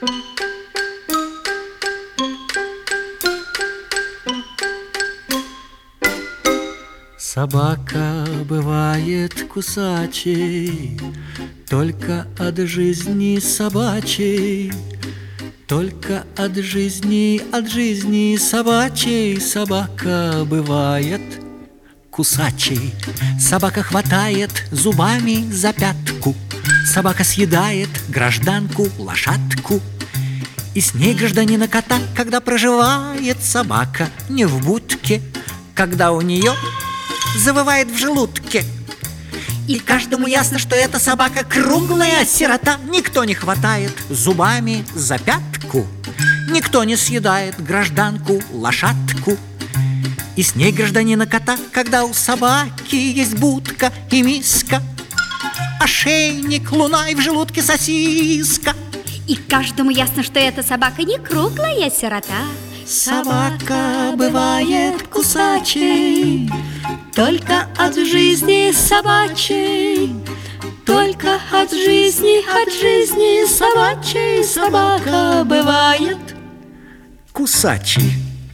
Собака бывает кусачей только от жизни собачей, только от жизни собачей. Собака бывает кусачей. Собака хватает зубами за пятку, собака съедает гражданку лошадку. И с ней гражданина кота, когда проживает собака не в будке, когда у нее завывает в желудке. И каждому ясно, что эта собака круглая сирота. Никто не хватает зубами за пятку, никто не съедает гражданку лошадку. И с ней гражданина кота, когда у собаки есть будка и миска, ошейник, луна и в желудке сосиска. И каждому ясно, что эта собака не круглая сирота. Собака бывает кусачей только от жизни собачей, только от жизни собачей. Собака бывает кусачей.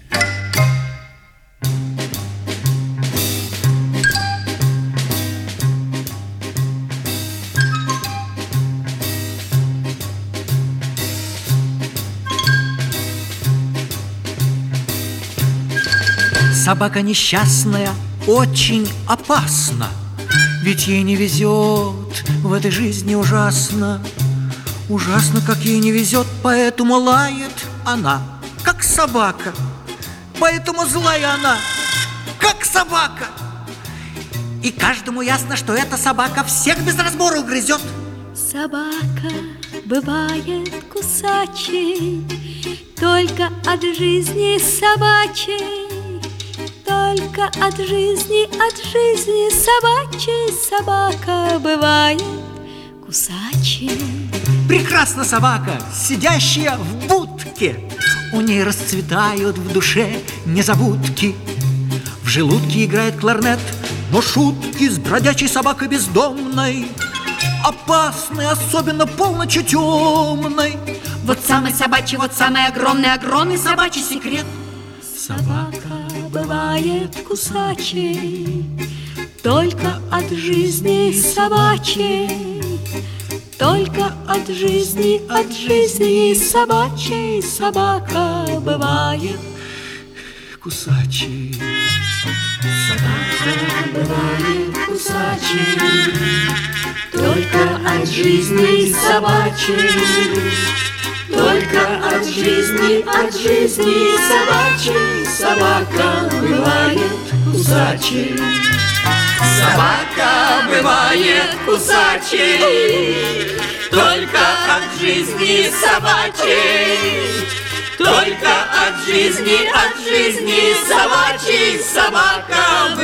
Собака несчастная очень опасна, ведь ей не везет в этой жизни ужасно. Ужасно, как ей не везет, поэтому лает она, как собака. Поэтому злая она, как собака. И каждому ясно, что эта собака всех без разбору грызет. Собака бывает кусачей только от жизни собачей, только от жизни собачей. Собака бывает кусачей. Прекрасна собака, сидящая в будке, у ней расцветают в душе незабудки. В желудке играет кларнет, но шутки с бродячей собакой бездомной опасны, особенно полночью темной. Вот самый собачий, вот самый огромный собачий секрет. Собака бывает кусачей только от жизни собачей, только от жизни собачей. Собака бывает кусачей. Собака бывает кусачей только от жизни собачей, только от жизни собачей. Собака бывает кусачей. Собака бывает кусачей только от жизни собачей, только от жизни собачей. Собака